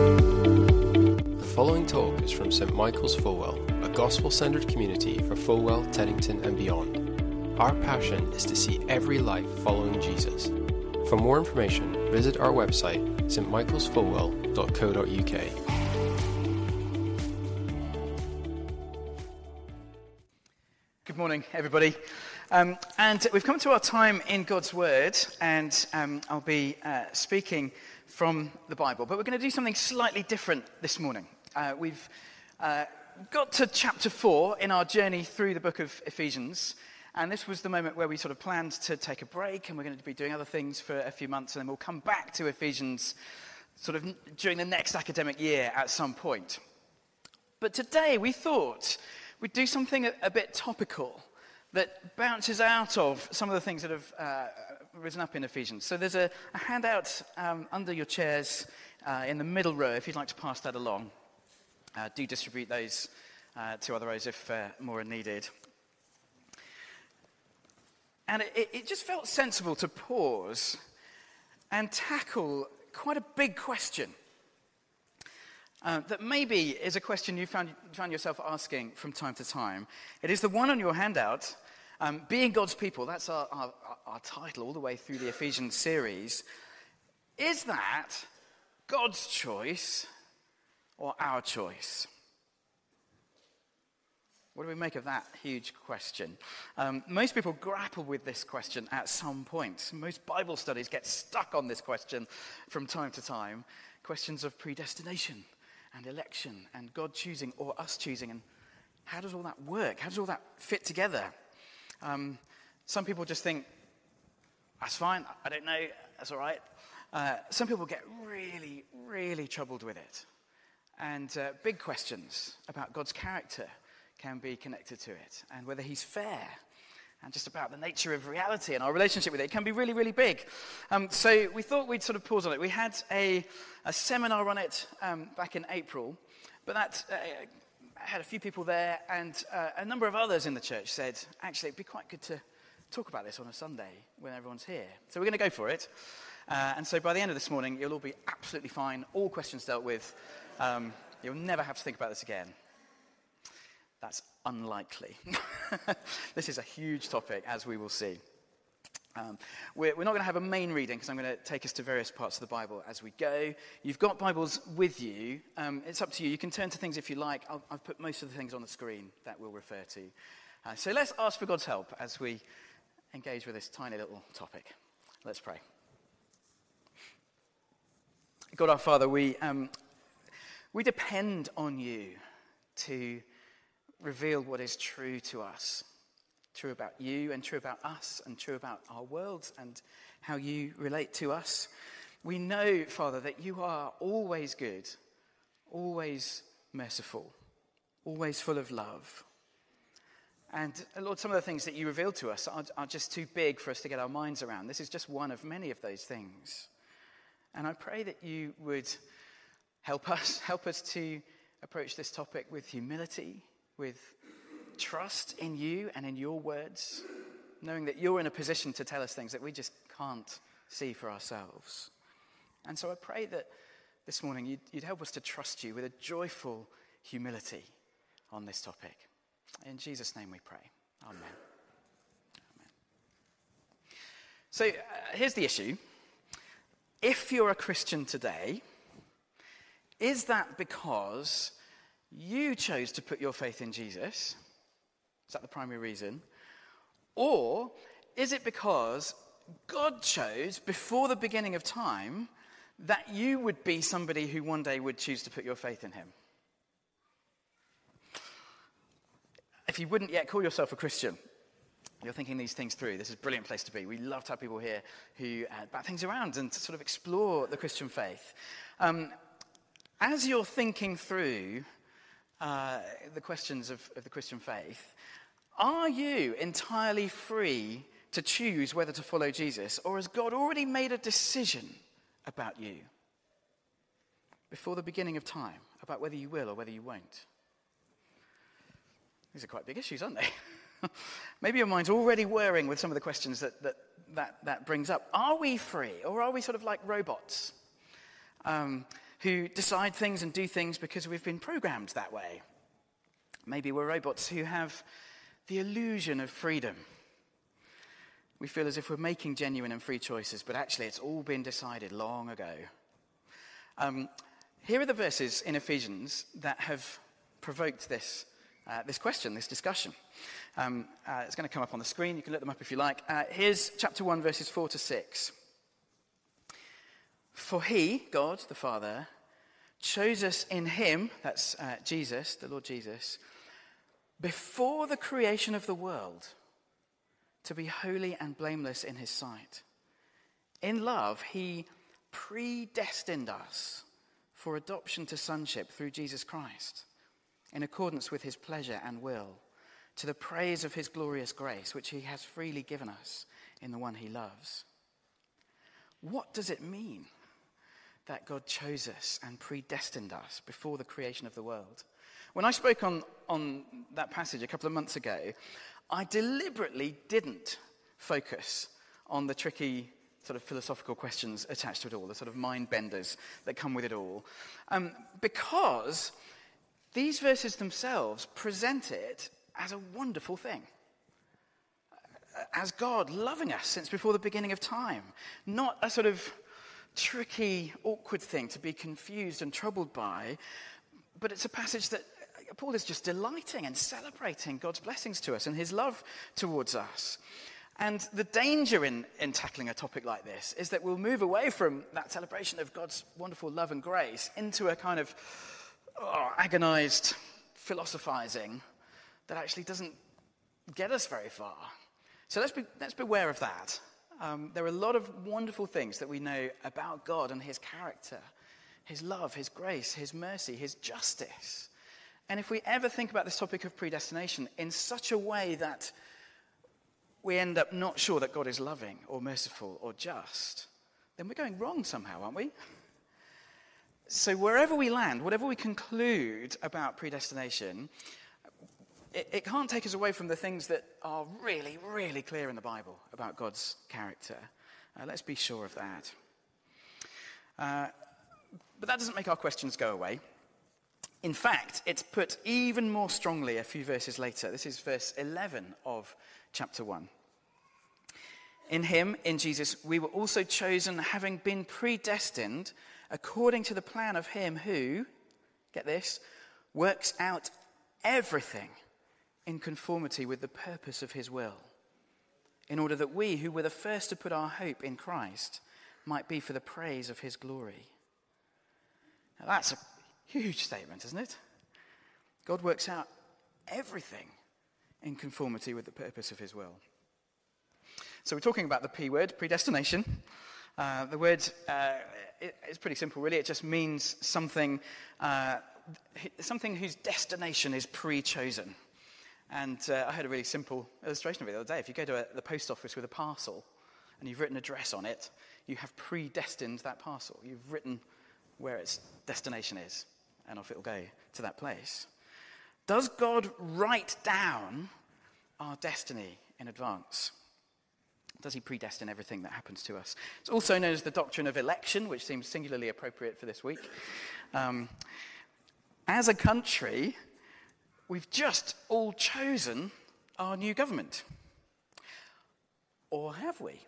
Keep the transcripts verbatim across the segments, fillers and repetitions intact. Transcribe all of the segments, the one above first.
The following talk is from Saint Michael's Fulwell, a gospel-centered community for Fulwell, Teddington and beyond. Our passion is to see every life following Jesus. For more information, visit our website, s t michaels fulwell dot co dot u k. Good morning, everybody. Um, and we've come to our time in God's Word, and um, I'll be uh, speaking from the Bible. But we're going to do something slightly different this morning. Uh, we've uh, got to chapter four in our journey through the book of Ephesians, and this was the moment where we sort of planned to take a break, and we're going to be doing other things for a few months, and then we'll come back to Ephesians sort of during the next academic year at some point. But today we thought we'd do something a, a bit topical that bounces out of some of the things that have uh, risen up in Ephesians. So there's a, a handout um, under your chairs uh, in the middle row, if you'd like to pass that along. Uh, do distribute those uh, to other rows if uh, more are needed. And it, it just felt sensible to pause and tackle quite a big question. Uh, that maybe is a question you found, found yourself asking from time to time. It is the one on your handout, um, Being God's People. That's our, our, our title all the way through the Ephesians series. Is that God's choice or our choice? What do we make of that huge question? Um, most people grapple with this question at some point. Most Bible studies get stuck on this question from time to time. Questions of predestination and election, and God choosing or us choosing, and how does all that work? How does all that fit together? Um, some people just think, that's fine, I don't know, that's all right. Uh, some people get really, really troubled with it. And uh, big questions about God's character can be connected to it, and whether he's fair, and just about the nature of reality and our relationship with it. It can be really, really big. Um, so we thought we'd sort of pause on it. We had a, a seminar on it um, back in April, but that uh, had a few people there, and uh, a number of others in the church said, actually, it'd be quite good to talk about this on a Sunday when everyone's here. So we're going to go for it. Uh, and so by the end of this morning, you'll all be absolutely fine, all questions dealt with. Um, you'll never have to think about this again. That's unlikely. This is a huge topic, as we will see. Um, we're, we're not going to have a main reading, because I'm going to take us to various parts of the Bible as we go. You've got Bibles with you. Um, it's up to you. You can turn to things if you like. I'll, I've put most of the things on the screen that we'll refer to. Uh, so let's ask for God's help as we engage with this tiny little topic. Let's pray. God our Father, we um, we depend on you to reveal what is true to us, true about you and true about us and true about our world and how you relate to us. We know, Father, that you are always good, always merciful, always full of love. And Lord, some of the things that you reveal to us are, are just too big for us to get our minds around. This is just one of many of those things. And I pray that you would help us, help us to approach this topic with humility, with trust in you and in your words, knowing that you're in a position to tell us things that we just can't see for ourselves. And so I pray that this morning you'd, you'd help us to trust you with a joyful humility on this topic. In Jesus' name we pray. Amen. Amen. So uh, here's the issue. If you're a Christian today, is that because you chose to put your faith in Jesus? Is that the primary reason? Or is it because God chose before the beginning of time that you would be somebody who one day would choose to put your faith in him? If you wouldn't yet call yourself a Christian, you're thinking these things through, this is a brilliant place to be. We love to have people here who uh, bat things around and to sort of explore the Christian faith. Um, as you're thinking through Uh, the questions of, of the Christian faith, are you entirely free to choose whether to follow Jesus, or has God already made a decision about you before the beginning of time, about whether you will or whether you won't? These are quite big issues, aren't they? Maybe your mind's already whirring with some of the questions that that, that, that brings up. Are we free, or are we sort of like robots? Um, who decide things and do things because we've been programmed that way. Maybe we're robots who have the illusion of freedom. We feel as if we're making genuine and free choices, but actually it's all been decided long ago. Um, here are the verses in Ephesians that have provoked this, uh, this question, this discussion. Um, uh, it's going to come up on the screen. You can look them up if you like. Uh, here's chapter one, verses four to six. For he, God the Father, chose us in him, that's uh, Jesus, the Lord Jesus, before the creation of the world, to be holy and blameless in his sight. In love, he predestined us for adoption to sonship through Jesus Christ, in accordance with his pleasure and will, to the praise of his glorious grace, which he has freely given us in the one he loves. What does it mean that God chose us and predestined us before the creation of the world? When I spoke on, on that passage a couple of months ago, I deliberately didn't focus on the tricky sort of philosophical questions attached to it all, the sort of mind benders that come with it all, um, because these verses themselves present it as a wonderful thing. As God loving us since before the beginning of time, not a sort of tricky, awkward thing to be confused and troubled by, but it's a passage that Paul is just delighting and celebrating God's blessings to us and his love towards us. And the danger in, in tackling a topic like this is that we'll move away from that celebration of God's wonderful love and grace into a kind of oh, agonized philosophizing that actually doesn't get us very far. So let's be, let's beware of that. Um, there are a lot of wonderful things that we know about God and his character, his love, his grace, his mercy, his justice. And if we ever think about this topic of predestination in such a way that we end up not sure that God is loving or merciful or just, then we're going wrong somehow, aren't we? So wherever we land, whatever we conclude about predestination, it, it can't take us away from the things that are really, really clear in the Bible about God's character. Uh, let's be sure of that. Uh, but that doesn't make our questions go away. In fact, it's put even more strongly a few verses later. This is verse eleven of chapter one. In him, in Jesus, we were also chosen, having been predestined according to the plan of him who, get this, works out everything in conformity with the purpose of his will, in order that we, who were the first to put our hope in Christ, might be for the praise of his glory. Now that's a huge statement, isn't it? God works out everything in conformity with the purpose of his will. So we're talking about the P word, predestination. Uh, the word uh, it, it's pretty simple, really. It just means something, uh, something whose destination is pre-chosen. And uh, I heard a really simple illustration of it the other day. If you go to a, the post office with a parcel and you've written an address on it, you have predestined that parcel. You've written where its destination is, and off it'll go to that place. Does God write down our destiny in advance? Does he predestine everything that happens to us? It's also known as the doctrine of election, which seems singularly appropriate for this week. Um, as a country, we've just all chosen our new government. Or have we?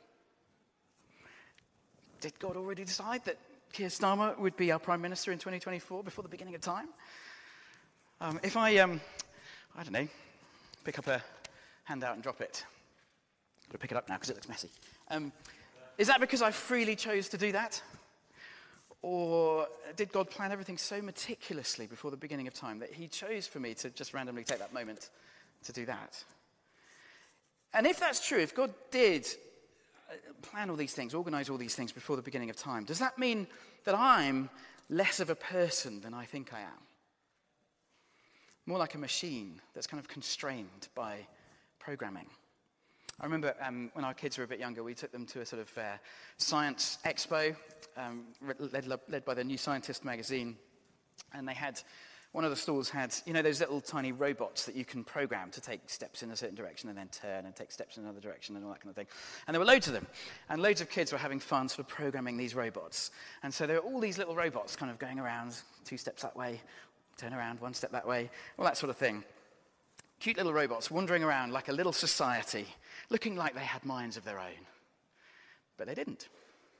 Did God already decide that Keir Starmer would be our Prime Minister in twenty twenty-four before the beginning of time? Um, if I, um, I don't know, pick up a handout and drop it. I've got to pick it up now because it looks messy. Um, is that because I freely chose to do that? Or did God plan everything so meticulously before the beginning of time that he chose for me to just randomly take that moment to do that? And if that's true, if God did plan all these things, organize all these things before the beginning of time, does that mean that I'm less of a person than I think I am? More like a machine that's kind of constrained by programming. I remember um, when our kids were a bit younger, we took them to a sort of uh, science expo, um, led, led by the New Scientist magazine, and they had One of the stalls had, you know, those little tiny robots that you can program to take steps in a certain direction and then turn and take steps in another direction and all that kind of thing. And there were loads of them. And loads of kids were having fun sort of programming these robots. And so there were all these little robots kind of going around, two steps that way, turn around, one step that way, all that sort of thing. Cute little robots wandering around like a little society, looking like they had minds of their own. But they didn't.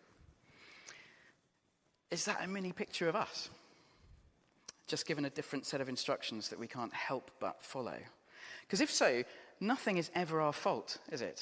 Is that a mini picture of us? Just given a different set of instructions that we can't help but follow? Because if so, nothing is ever our fault, is it?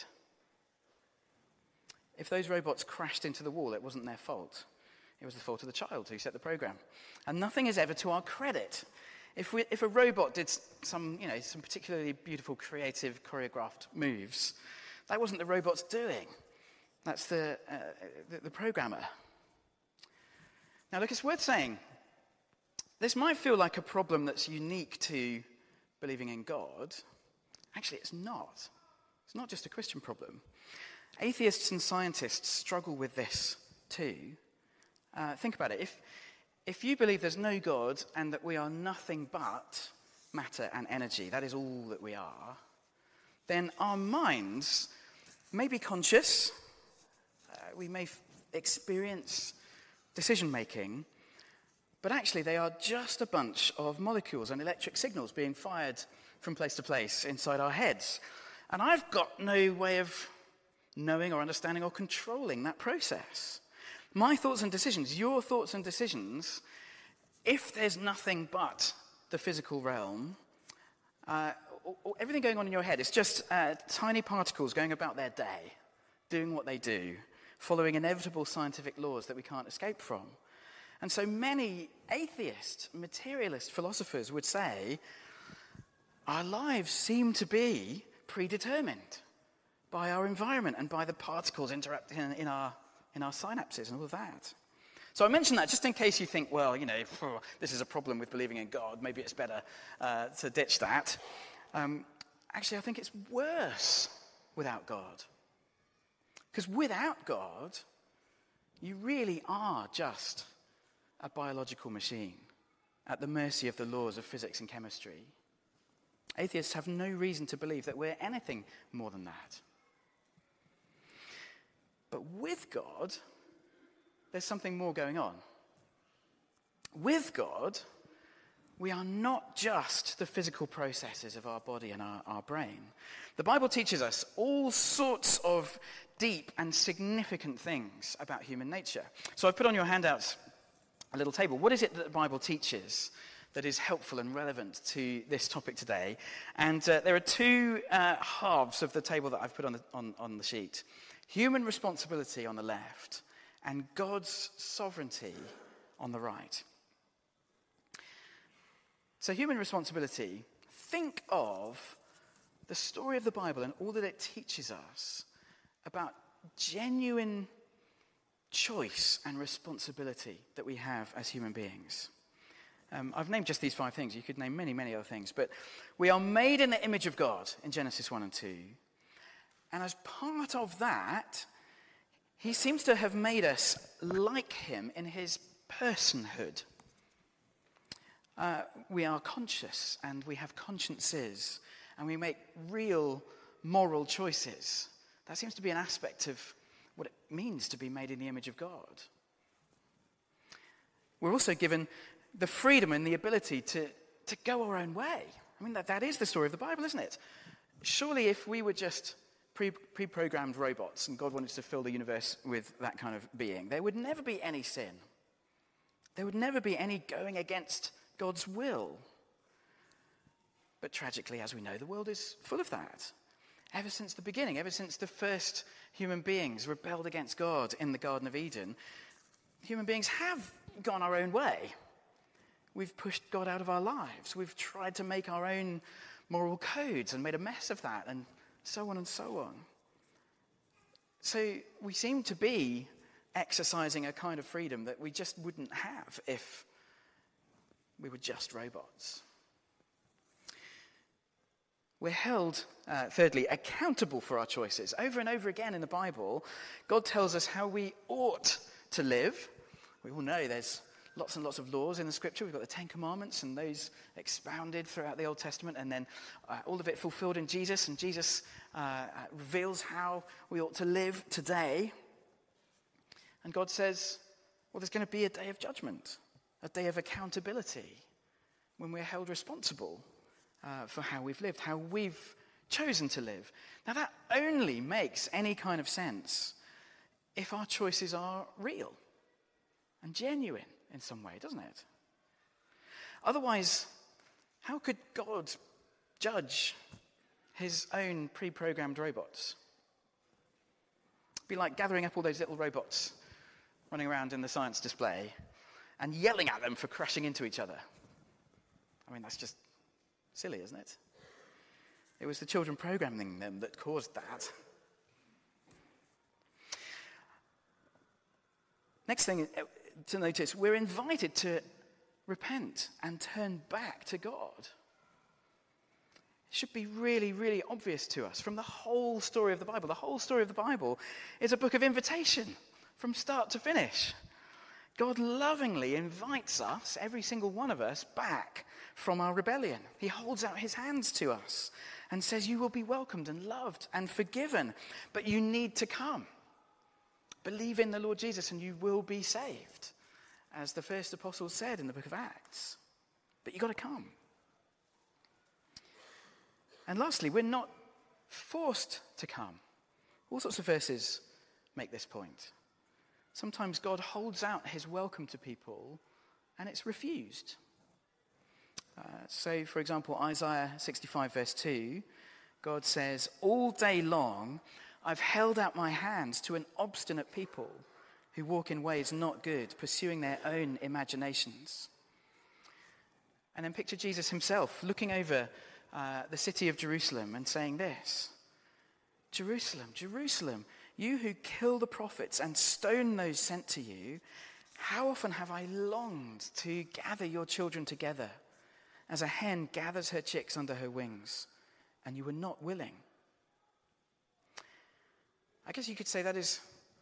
If those robots crashed into the wall, it wasn't their fault. It was the fault of the child who set the program. And nothing is ever to our credit. If, we, if a robot did some, you know, some particularly beautiful, creative, choreographed moves, that wasn't the robot's doing. That's the, uh, the, the programmer. Now, look, it's worth saying, this might feel like a problem that's unique to believing in God. Actually, it's not. It's not just a Christian problem. Atheists and scientists struggle with this too. Uh, think about it. If, if you believe there's no God and that we are nothing but matter and energy, that is all that we are, then our minds may be conscious, uh, we may f- experience decision-making, but actually they are just a bunch of molecules and electric signals being fired from place to place inside our heads. And I've got no way of knowing or understanding or controlling that process. My thoughts and decisions, your thoughts and decisions, if there's nothing but the physical realm, uh, or, or everything going on in your head, it's just uh, tiny particles going about their day, doing what they do, following inevitable scientific laws that we can't escape from. And so many atheist, materialist philosophers would say, our lives seem to be predetermined by our environment and by the particles interacting in, in, our, in our synapses and all of that. So I mention that just in case you think, well, you know, this is a problem with believing in God. Maybe it's better uh, to ditch that. Um, actually, I think it's worse without God. Because without God, you really are just a biological machine at the mercy of the laws of physics and chemistry. Atheists have no reason to believe that we're anything more than that. But with God, there's something more going on. With God, we are not just the physical processes of our body and our, our brain. The Bible teaches us all sorts of deep and significant things about human nature. So I've put on your handouts a little table. What is it that the Bible teaches that is helpful and relevant to this topic today? And uh, there are two uh, halves of the table that I've put on the, on, on the sheet. Human responsibility on the left and God's sovereignty on the right. So human responsibility, think of the story of the Bible and all that it teaches us about genuine choice and responsibility that we have as human beings. Um, I've named just these five things. You could name many, many other things. But we are made in the image of God in Genesis one and two. And as part of that, he seems to have made us like him in his personhood. Uh, we are conscious and we have consciences and we make real moral choices. That seems to be an aspect of what it means to be made in the image of God. We're also given the freedom and the ability to, to go our own way. I mean, that, that is the story of the Bible, isn't it? Surely if we were just pre, pre-programmed robots and God wanted to fill the universe with that kind of being, there would never be any sin. There would never be any going against God's will. But tragically, as we know, the world is full of that. Ever since the beginning, ever since the first human beings rebelled against God in the Garden of Eden, human beings have gone our own way. We've pushed God out of our lives. We've tried to make our own moral codes and made a mess of that, and so on and so on. So we seem to be exercising a kind of freedom that we just wouldn't have if we were just robots. We're held, uh, thirdly, accountable for our choices. Over and over again in the Bible, God tells us how we ought to live. We all know there's lots and lots of laws in the scripture. We've got the Ten Commandments and those expounded throughout the Old Testament, and then uh, all of it fulfilled in Jesus, and Jesus uh, reveals how we ought to live today. And God says, well, there's going to be a day of judgment, a day of accountability, when we're held responsible uh, for how we've lived, how we've chosen to live. Now, that only makes any kind of sense if our choices are real and genuine in some way, doesn't it? Otherwise, how could God judge his own pre-programmed robots? It'd be like gathering up all those little robots running around in the science display and yelling at them for crashing into each other. I mean, that's just silly, isn't it? It was the children programming them that caused that. Next thing to notice, we're invited to repent and turn back to God. It should be really, really obvious to us from the whole story of the Bible. The whole story of the Bible is a book of invitation from start to finish. God lovingly invites us, every single one of us, back from our rebellion. He holds out his hands to us and says, you will be welcomed and loved and forgiven, but you need to come. Believe in the Lord Jesus and you will be saved, as the first apostles said in the book of Acts. But you've got to come. And lastly, we're not forced to come. All sorts of verses make this point. Sometimes God holds out his welcome to people and it's refused. Uh, so, for example, Isaiah sixty-five verse two, God says, all day long I've held out my hands to an obstinate people who walk in ways not good, pursuing their own imaginations. And then picture Jesus himself looking over uh, the city of Jerusalem and saying this, Jerusalem, Jerusalem, you who kill the prophets and stone those sent to you, how often have I longed to gather your children together as a hen gathers her chicks under her wings, and you were not willing. I guess you could say that is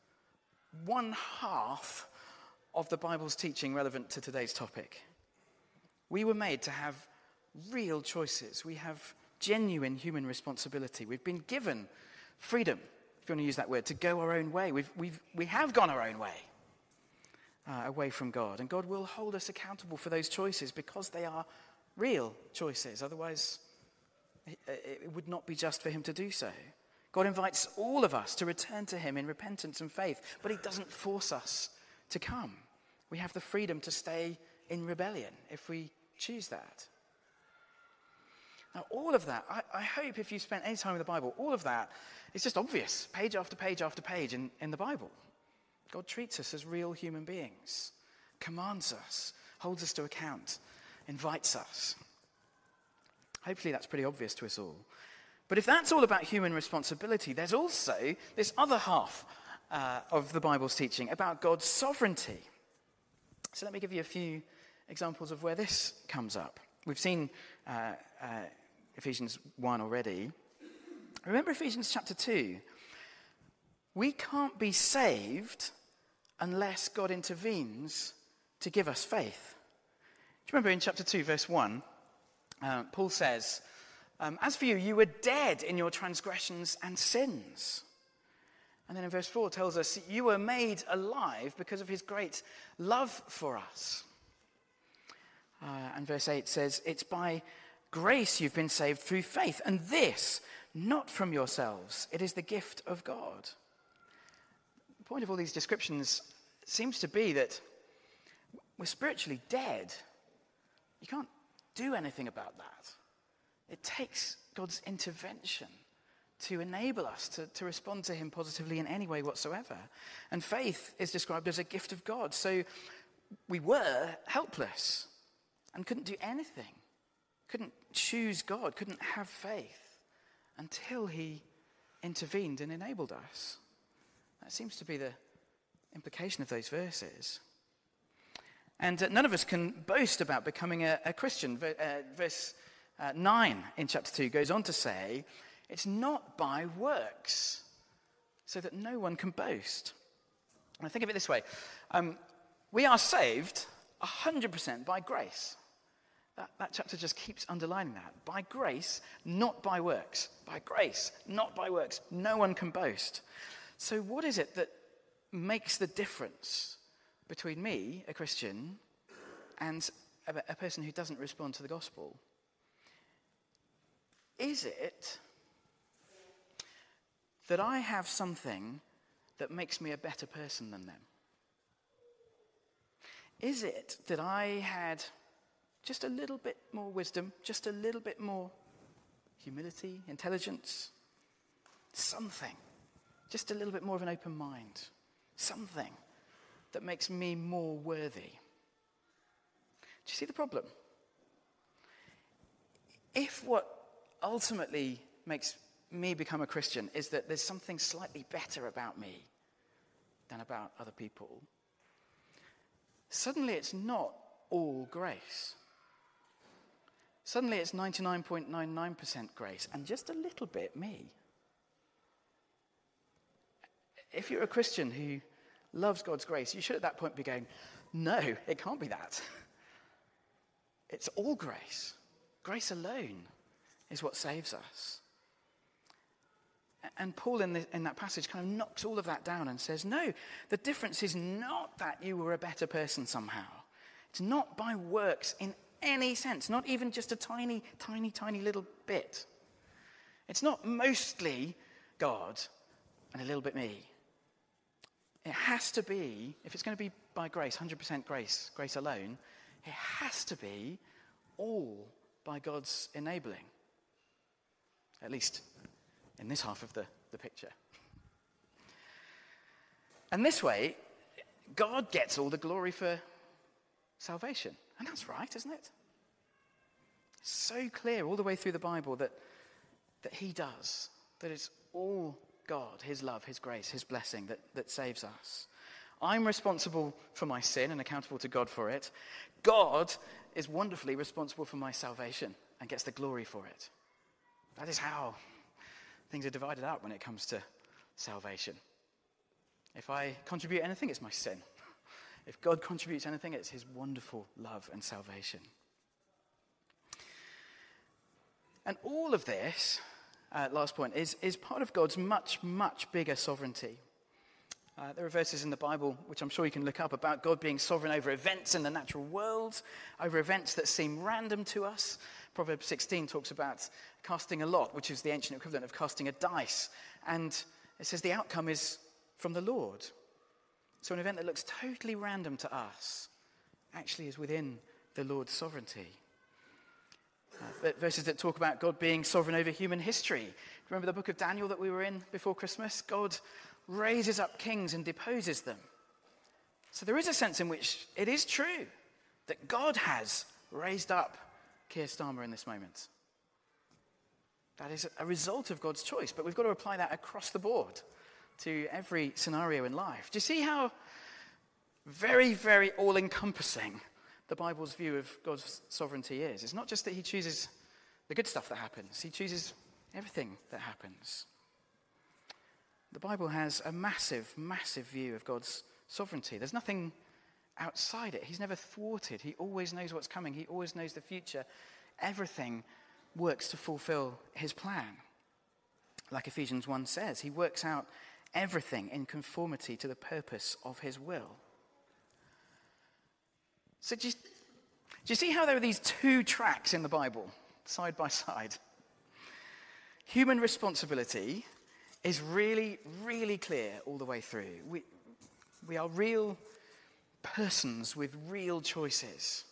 one half of the Bible's teaching relevant to today's topic. We were made to have real choices. We have genuine human responsibility. We've been given freedom, if you want to use that word, to go our own way. We've, we've, we have gone our own way, uh, away from God. And God will hold us accountable for those choices because they are real choices. Otherwise, it, it would not be just for him to do so. God invites all of us to return to him in repentance and faith, but he doesn't force us to come. We have the freedom to stay in rebellion if we choose that. Now, all of that, I, I hope if you spent any time in the Bible, all of that is just obvious, page after page after page in, in the Bible. God treats us as real human beings, commands us, holds us to account, invites us. Hopefully that's pretty obvious to us all. But if that's all about human responsibility, there's also this other half uh, of the Bible's teaching about God's sovereignty. So let me give you a few examples of where this comes up. We've seen uh, uh, Ephesians one already. Remember Ephesians chapter two? We can't be saved unless God intervenes to give us faith. Do you remember in chapter two, verse one, uh, Paul says, um, as for you, you were dead in your transgressions and sins. And then in verse four tells us, you were made alive because of his great love for us. Uh, and verse eight says, it's by grace you've been saved through faith, and this, not from yourselves. It is the gift of God. The point of all these descriptions seems to be that we're spiritually dead. You can't do anything about that. It takes God's intervention to enable us to, to respond to him positively in any way whatsoever. And faith is described as a gift of God. So we were helpless and couldn't do anything, couldn't choose God, couldn't have faith until he intervened and enabled us. That seems to be the implication of those verses. And uh, none of us can boast about becoming a, a Christian. V- uh, verse uh, nine in chapter two goes on to say, it's not by works, so that no one can boast. And I think of it this way. Um, we are saved one hundred percent by grace. That, that chapter just keeps underlining that. By grace, not by works. By grace, not by works. No one can boast. So what is it that makes the difference between me, a Christian, and a, a person who doesn't respond to the gospel? Is it that I have something that makes me a better person than them? Is it that I had just a little bit more wisdom, just a little bit more humility, intelligence, something, just a little bit more of an open mind, something that makes me more worthy? Do you see the problem? If what ultimately makes me become a Christian is that there's something slightly better about me than about other people, suddenly it's not all grace. Suddenly it's ninety-nine point nine nine percent grace and just a little bit me. If you're a Christian who loves God's grace, you should at that point be going, no, it can't be that. It's all grace. Grace alone is what saves us. And Paul in, the, in that passage kind of knocks all of that down and says, no, the difference is not that you were a better person somehow. It's not by works in any sense, not even just a tiny, tiny, tiny little bit. It's not mostly God and a little bit me. It has to be, if it's going to be by grace, one hundred percent grace, grace alone, it has to be all by God's enabling. At least in this half of the, the picture. And this way, God gets all the glory for salvation. And that's right, isn't it? It's so clear all the way through the Bible that, that he does, that it's all God, his love, his grace, his blessing that, that saves us. I'm responsible for my sin and accountable to God for it. God is wonderfully responsible for my salvation and gets the glory for it. That is how things are divided out when it comes to salvation. If I contribute anything, it's my sin. If God contributes anything, it's his wonderful love and salvation. And all of this, uh, last point, is, is part of God's much, much bigger sovereignty. Uh, there are verses in the Bible, which I'm sure you can look up, about God being sovereign over events in the natural world, over events that seem random to us. Proverbs sixteen talks about casting a lot, which is the ancient equivalent of casting a dice. And it says the outcome is from the Lord. So an event that looks totally random to us actually is within the Lord's sovereignty. Uh, verses that talk about God being sovereign over human history. Remember the book of Daniel that we were in before Christmas? God raises up kings and deposes them. So there is a sense in which it is true that God has raised up Keir Starmer in this moment. That is a result of God's choice, but we've got to apply that across the board to every scenario in life. Do you see how very, very all-encompassing the Bible's view of God's sovereignty is? It's not just that he chooses the good stuff that happens. He chooses everything that happens. The Bible has a massive, massive view of God's sovereignty. There's nothing outside it. He's never thwarted. He always knows what's coming. He always knows the future. Everything works to fulfill his plan. Like Ephesians one says, he works out everything in conformity to the purpose of his will. So do you, do you see how there are these two tracks in the Bible, side by side? Human responsibility is really, really clear all the way through. We, we are real persons with real choices.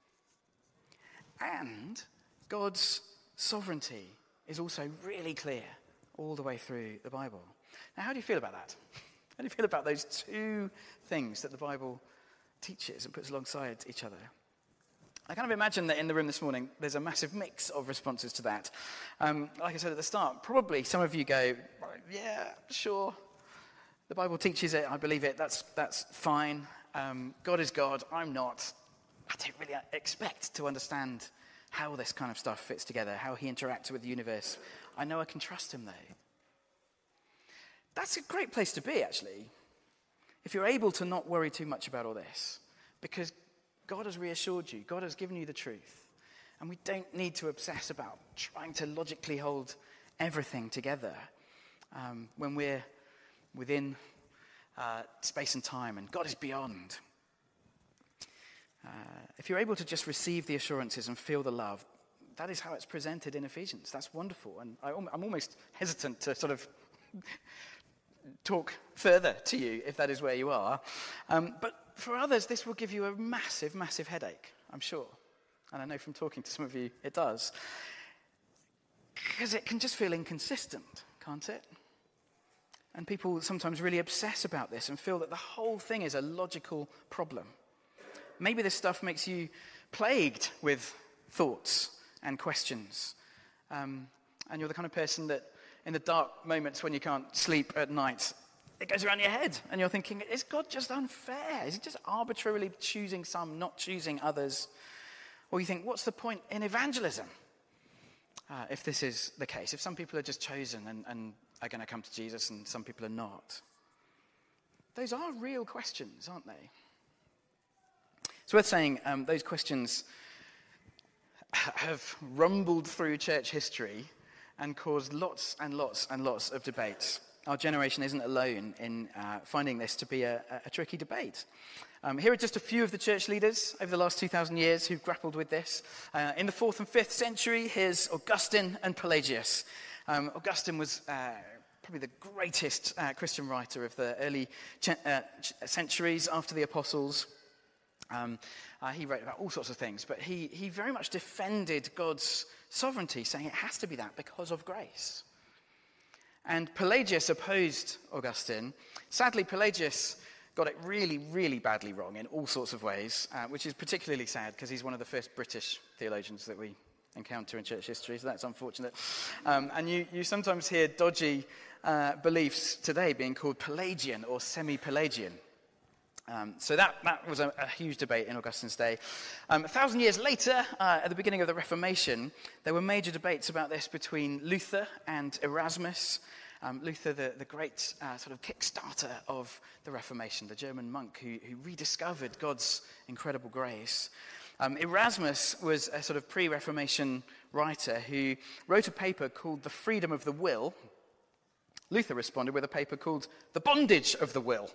And God's sovereignty is also really clear all the way through the Bible. Now, how do you feel about that? How do you feel about those two things that the Bible teaches and puts alongside each other? I kind of imagine that in the room this morning, there's a massive mix of responses to that. Um, like I said at the start, probably some of you go, yeah, sure. The Bible teaches it, I believe it, that's, that's fine. Um, God is God, I'm not. I don't really expect to understand how this kind of stuff fits together, how he interacts with the universe. I know I can trust him, though. That's a great place to be, actually, if you're able to not worry too much about all this. Because God has reassured you. God has given you the truth. And we don't need to obsess about trying to logically hold everything together um, when we're within uh, space and time and God is beyond. Uh, if you're able to just receive the assurances and feel the love, that is how it's presented in Ephesians. That's wonderful. And I, I'm almost hesitant to sort of talk further to you if that is where you are. Um, but for others, this will give you a massive, massive headache, I'm sure. And I know from talking to some of you, it does. Because it can just feel inconsistent, can't it? And people sometimes really obsess about this and feel that the whole thing is a logical problem. Maybe this stuff makes you plagued with thoughts and questions. Um, and you're the kind of person that in the dark moments when you can't sleep at night, it goes around your head and you're thinking, is God just unfair? Is he just arbitrarily choosing some, not choosing others? Or you think, what's the point in evangelism? Uh, if this is the case, if some people are just chosen and, and are going to come to Jesus and some people are not. Those are real questions, aren't they? It's worth saying um, those questions have rumbled through church history and caused lots and lots and lots of debates. Our generation isn't alone in uh, finding this to be a, a tricky debate. Um, here are just a few of the church leaders over the last two thousand years who've grappled with this. Uh, in the fourth and fifth century, here's Augustine and Pelagius. Um, Augustine was uh, probably the greatest uh, Christian writer of the early ch- uh, ch- centuries after the apostles. Um, uh, he wrote about all sorts of things, but he, he very much defended God's sovereignty, saying it has to be that because of grace. And Pelagius opposed Augustine. Sadly, Pelagius got it really, really badly wrong in all sorts of ways, uh, which is particularly sad because he's one of the first British theologians that we encounter in church history, so that's unfortunate. Um, and you, you sometimes hear dodgy uh, beliefs today being called Pelagian or semi-Pelagian. Um, so that, that was a, a huge debate in Augustine's day. Um, a thousand years later, uh, at the beginning of the Reformation, there were major debates about this between Luther and Erasmus. Um, Luther, the, the great uh, sort of kickstarter of the Reformation, the German monk who, who rediscovered God's incredible grace. Um, Erasmus was a sort of pre-Reformation writer who wrote a paper called The Freedom of the Will. Luther responded with a paper called The Bondage of the Will.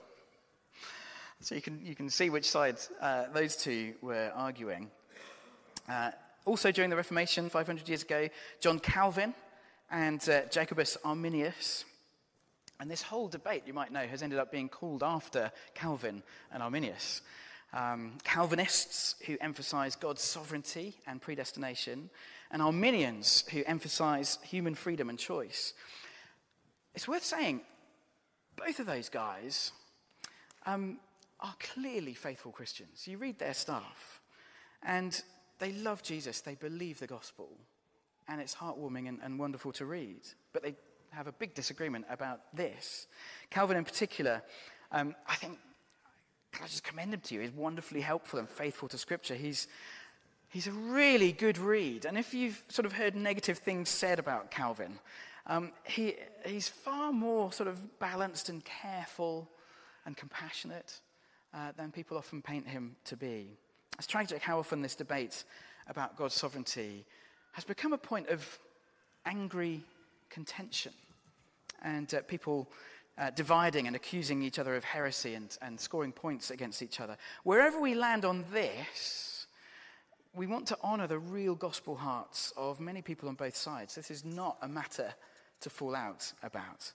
So you can you can see which side uh, those two were arguing. Uh, also during the Reformation, five hundred years ago, John Calvin and uh, Jacobus Arminius. And this whole debate, you might know, has ended up being called after Calvin and Arminius. Um, Calvinists who emphasize God's sovereignty and predestination, and Arminians who emphasize human freedom and choice. It's worth saying, both of those guys um, are clearly faithful Christians. You read their stuff, and they love Jesus, they believe the gospel, and it's heartwarming and, and wonderful to read. But they have a big disagreement about this. Calvin in particular, um, I think, can I just commend him to you? He's wonderfully helpful and faithful to Scripture. He's he's a really good read. And if you've sort of heard negative things said about Calvin, um, he he's far more sort of balanced and careful and compassionate uh, than people often paint him to be. It's tragic how often this debate about God's sovereignty has become a point of angry contention and uh, people Uh, dividing and accusing each other of heresy and, and scoring points against each other. Wherever we land on this, we want to honor the real gospel hearts of many people on both sides. This is not a matter to fall out about.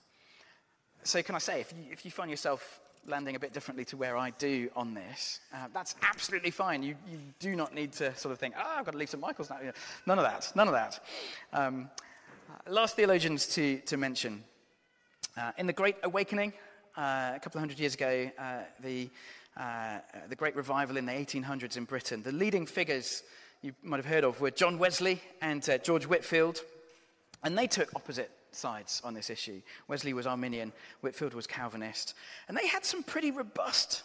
So can I say, if you, if you find yourself landing a bit differently to where I do on this, uh, that's absolutely fine. You, you do not need to sort of think, oh, I've got to leave Saint Michael's now. None of that, none of that. Um, uh, last theologians to, to mention. Uh, in the Great Awakening, uh, a couple of hundred years ago, uh, the, uh, the Great Revival in the eighteen hundreds in Britain, the leading figures you might have heard of were John Wesley and uh, George Whitefield, and they took opposite sides on this issue. Wesley was Arminian, Whitefield was Calvinist, and they had some pretty robust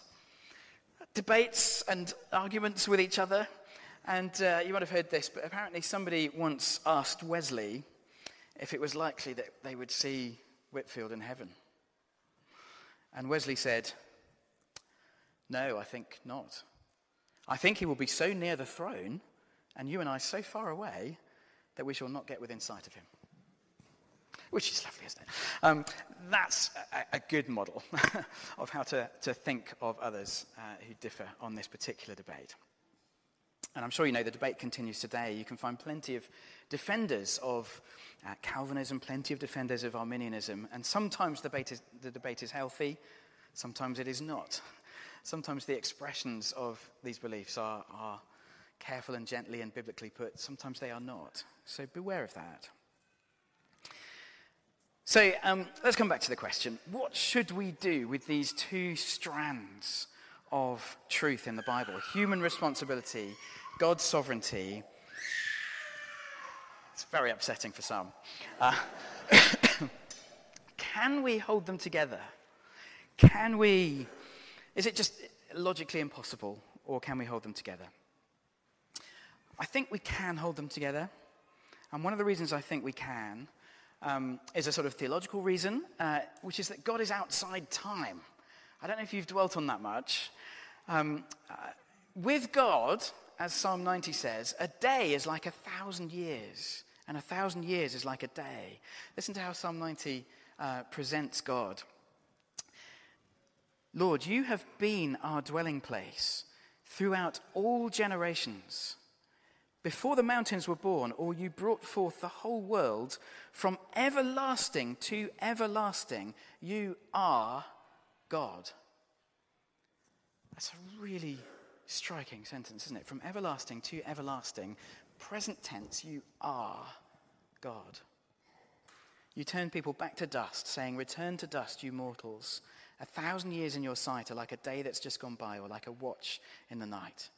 debates and arguments with each other, and uh, you might have heard this, but apparently somebody once asked Wesley if it was likely that they would see Whitefield in heaven. And Wesley said, no, I think not. I think he will be so near the throne, and you and I so far away, that we shall not get within sight of him. Which is lovely, isn't it? Um, that's a, a good model of how to, to think of others uh, who differ on this particular debate. And I'm sure you know the debate continues today. You can find plenty of defenders of uh, Calvinism, plenty of defenders of Arminianism, and sometimes the debate, is, the debate is healthy, sometimes it is not. Sometimes the expressions of these beliefs are, are careful and gently and biblically put, sometimes they are not. So beware of that. So um, let's come back to the question. What should we do with these two strands of truth in the Bible? Human responsibility, God's sovereignty. It's very upsetting for some. Uh, can we hold them together? Can we, is it just logically impossible, or can we hold them together? I think we can hold them together. And one of the reasons I think we can Um, is a sort of theological reason, uh, which is that God is outside time. I don't know if you've dwelt on that much. Um, uh, with God, as Psalm ninety says, a day is like a thousand years, and a thousand years is like a day. Listen to how Psalm ninety uh, presents God. Lord, you have been our dwelling place throughout all generations. Before the mountains were born, or you brought forth the whole world, from everlasting to everlasting, you are God. That's a really striking sentence, isn't it? From everlasting to everlasting, present tense, you are God. You turn people back to dust, saying, return to dust, you mortals. A thousand years in your sight are like a day that's just gone by, or like a watch in the night.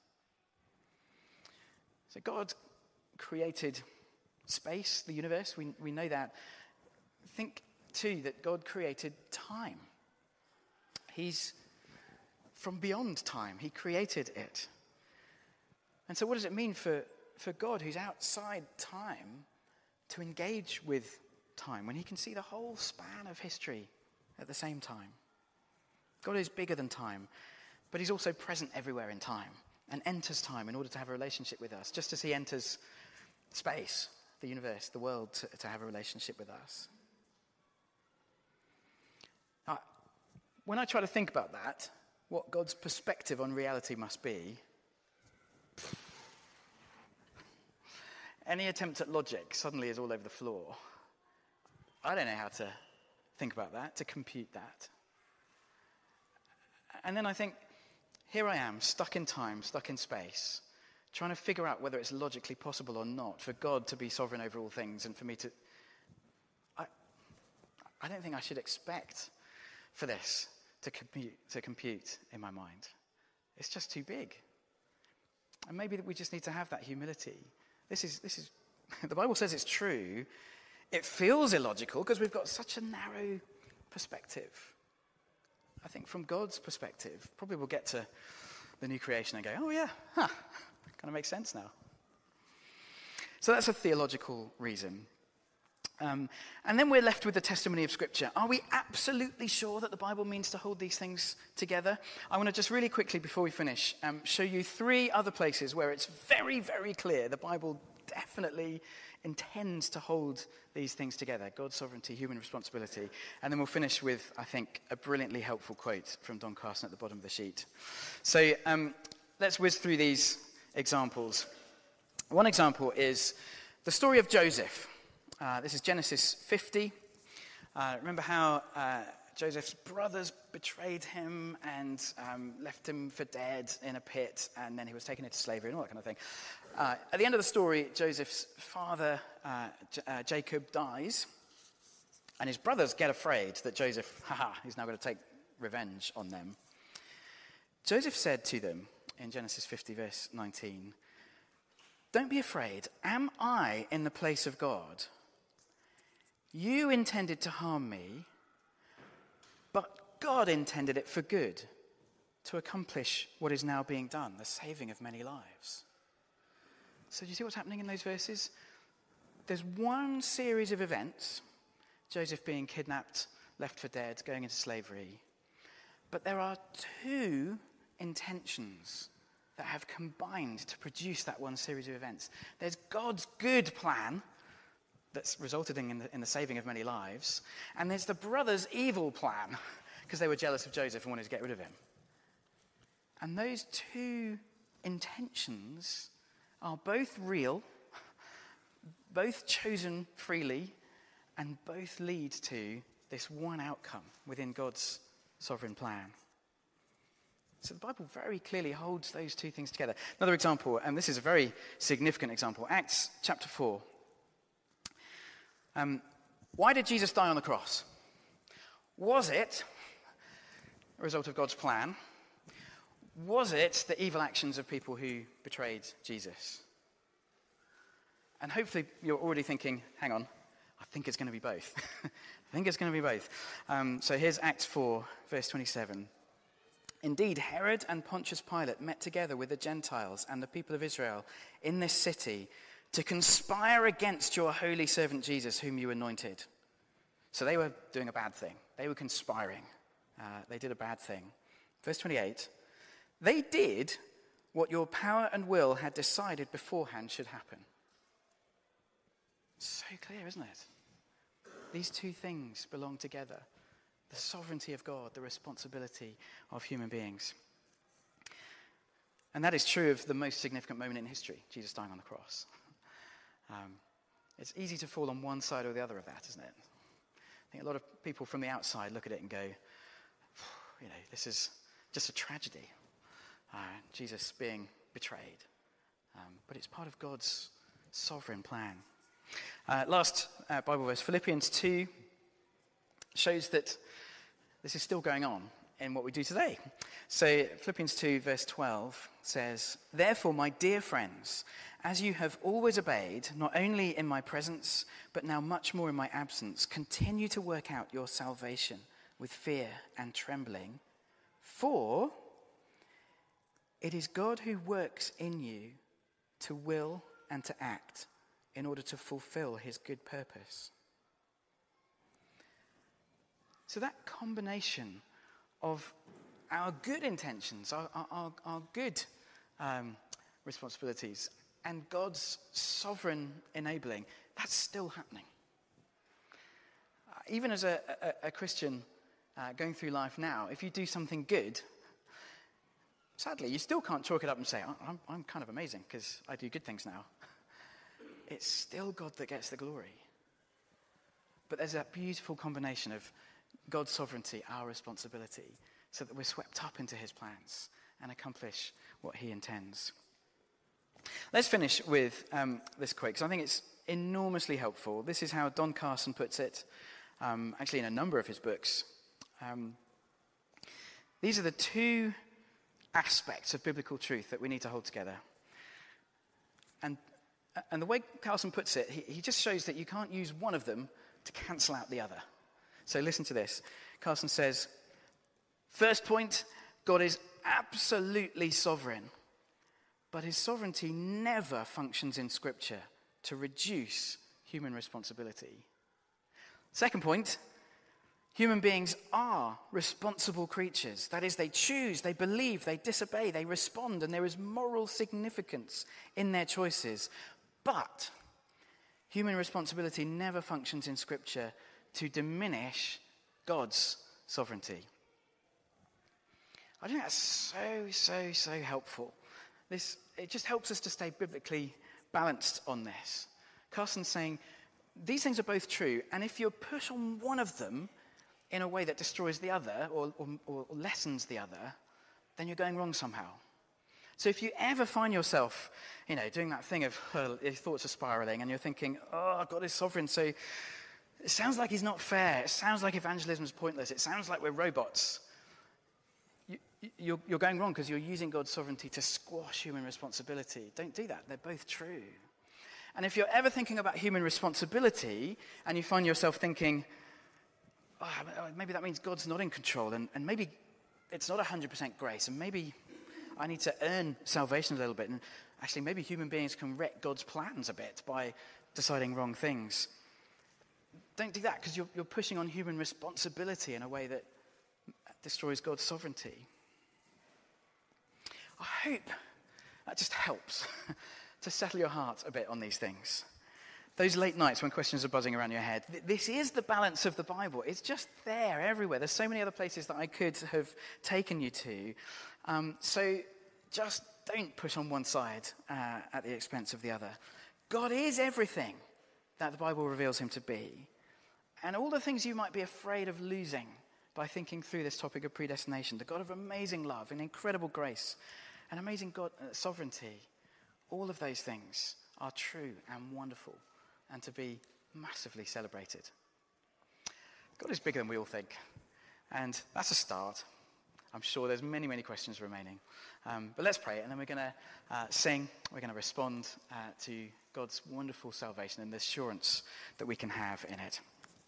So God created space, the universe, we, we know that. Think, too, that God created time. He's from beyond time. He created it. And so what does it mean for, for God, who's outside time, to engage with time when he can see the whole span of history at the same time? God is bigger than time, but he's also present everywhere in time and enters time in order to have a relationship with us, just as he enters space, the universe, the world, to, to have a relationship with us. Now, when I try to think about that, what God's perspective on reality must be, any attempt at logic suddenly is all over the floor. I don't know how to think about that, to compute that. And then I think, here I am, stuck in time, stuck in space, trying to figure out whether it's logically possible or not for God to be sovereign over all things and for me to... I, I don't think I should expect for this to compute, to compute in my mind. It's just too big. And maybe we just need to have that humility. This is, this is the Bible says it's true. It feels illogical because we've got such a narrow perspective. I think from God's perspective, probably we'll get to the new creation and go, oh yeah, huh, kind of makes sense now. So that's a theological reason. Um, and then we're left with the testimony of Scripture. Are we absolutely sure that the Bible means to hold these things together? I want to just really quickly, before we finish, um, show you three other places where it's very, very clear the Bible definitely intends to hold these things together. God's sovereignty, human responsibility. And then we'll finish with, I think, a brilliantly helpful quote from Don Carson at the bottom of the sheet. So um, let's whiz through these examples. One example is the story of Joseph. Uh, this is Genesis fifty. Uh, remember how uh, Joseph's brothers betrayed him and um, left him for dead in a pit, and then he was taken into slavery and all that kind of thing. Uh, at the end of the story, Joseph's father, uh, J- uh, Jacob, dies, and his brothers get afraid that Joseph, haha, he's now going to take revenge on them. Joseph said to them in Genesis fifty, verse nineteen, "Don't be afraid. Am I in the place of God? You intended to harm me, but God intended it for good, to accomplish what is now being done, the saving of many lives." So do you see what's happening in those verses? There's one series of events, Joseph being kidnapped, left for dead, going into slavery. But there are two intentions that have combined to produce that one series of events. There's God's good plan that's resulted in the, in the saving of many lives, and there's the brothers' evil plan because they were jealous of Joseph and wanted to get rid of him. And those two intentions are both real, both chosen freely, and both lead to this one outcome within God's sovereign plan. So the Bible very clearly holds those two things together. Another example, and this is a very significant example, Acts chapter four. Um, why did Jesus die on the cross? Was it a result of God's plan? Was it the evil actions of people who betrayed Jesus? And hopefully you're already thinking, hang on, I think it's going to be both. I think it's going to be both. Um, so here's Acts four, verse twenty-seven. Indeed, Herod and Pontius Pilate met together with the Gentiles and the people of Israel in this city to conspire against your holy servant Jesus, whom you anointed. So they were doing a bad thing. They were conspiring. Uh, they did a bad thing. Verse twenty-eight. They did what your power and will had decided beforehand should happen. So clear, isn't it? These two things belong together. The sovereignty of God, the responsibility of human beings. And that is true of the most significant moment in history, Jesus dying on the cross. Um, it's easy to fall on one side or the other of that, isn't it? I think a lot of people from the outside look at it and go, you know, this is just a tragedy. Uh, Jesus being betrayed. Um, but it's part of God's sovereign plan. Uh, last uh, Bible verse, Philippians two, shows that this is still going on in what we do today. So Philippians two, verse twelve says, therefore, my dear friends, as you have always obeyed, not only in my presence, but now much more in my absence, continue to work out your salvation with fear and trembling, for it is God who works in you to will and to act in order to fulfill his good purpose. So that combination of our good intentions, our, our, our good um, responsibilities, and God's sovereign enabling, that's still happening. Uh, even as a, a, a Christian uh, going through life now, if you do something good, sadly, you still can't chalk it up and say, I'm, I'm kind of amazing because I do good things now. It's still God that gets the glory. But there's that beautiful combination of God's sovereignty, our responsibility, so that we're swept up into his plans and accomplish what he intends. Let's finish with um, this quote, because I think it's enormously helpful. This is how Don Carson puts it, um, actually in a number of his books. Um, these are the two aspects of biblical truth that we need to hold together. And, and the way Carson puts it, he, he just shows that you can't use one of them to cancel out the other. So listen to this. Carson says, first point, God is absolutely sovereign, but his sovereignty never functions in Scripture to reduce human responsibility. Second point, human beings are responsible creatures. That is, they choose, they believe, they disobey, they respond, and there is moral significance in their choices. But human responsibility never functions in Scripture to diminish God's sovereignty. I think that's so, so, so helpful. This, it just helps us to stay biblically balanced on this. Carson's saying, these things are both true, and if you push on one of them in a way that destroys the other or, or, or lessens the other, then you're going wrong somehow. So if you ever find yourself, you know, doing that thing of uh, your thoughts are spiraling and you're thinking, oh, God is sovereign, so it sounds like he's not fair. It sounds like evangelism is pointless. It sounds like we're robots. You, you're, you're going wrong because you're using God's sovereignty to squash human responsibility. Don't do that. They're both true. And if you're ever thinking about human responsibility and you find yourself thinking, oh, maybe that means God's not in control and, and maybe it's not one hundred percent grace and maybe I need to earn salvation a little bit and actually maybe human beings can wreck God's plans a bit by deciding wrong things. Don't do that because you're, you're pushing on human responsibility in a way that destroys God's sovereignty. I hope That just helps to settle your heart a bit on these things. Those late nights when questions are buzzing around your head, th- this is the balance of the Bible. It's just there everywhere. There's so many other places that I could have taken you to. Um, so just don't push on one side uh, at the expense of the other. God is everything that the Bible reveals him to be. And all the things you might be afraid of losing by thinking through this topic of predestination, the God of amazing love and incredible grace and amazing God uh, sovereignty, all of those things are true and wonderful and to be massively celebrated. God is bigger than we all think, and that's a start. I'm sure there's many, many questions remaining. Um, but let's pray, and then we're going to uh, sing. We're going to respond uh, to God's wonderful salvation and the assurance that we can have in it.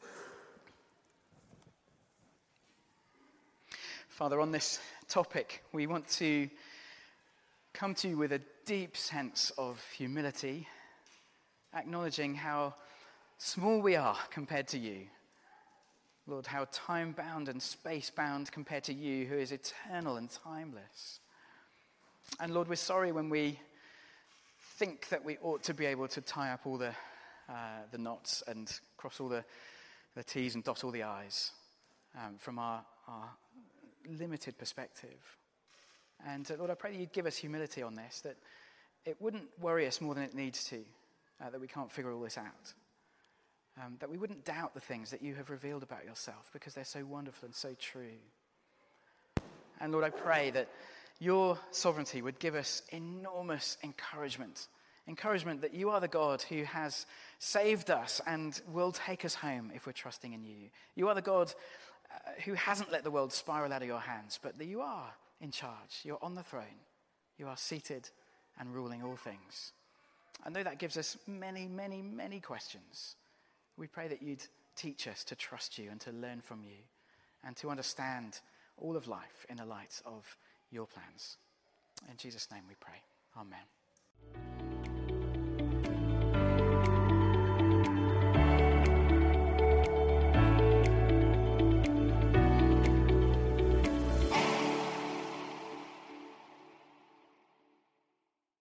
Father, on this topic, we want to come to you with a deep sense of humility, acknowledging how small we are compared to you. Lord, how time-bound and space-bound compared to you, who is eternal and timeless. And Lord, we're sorry when we think that we ought to be able to tie up all the uh, the knots and cross all the, the T's and dot all the I's um, from our, our limited perspective. And uh, Lord, I pray that you'd give us humility on this, that it wouldn't worry us more than it needs to, uh, that we can't figure all this out. Um, that we wouldn't doubt the things that you have revealed about yourself because they're so wonderful and so true. And Lord, I pray that your sovereignty would give us enormous encouragement. Encouragement that you are the God who has saved us and will take us home if we're trusting in you. You are the God uh, who hasn't let the world spiral out of your hands, but that you are in charge. You're on the throne. You are seated and ruling all things. And though that gives us many, many, many questions, we pray that you'd teach us to trust you and to learn from you and to understand all of life in the light of your plans. In Jesus' name we pray. Amen.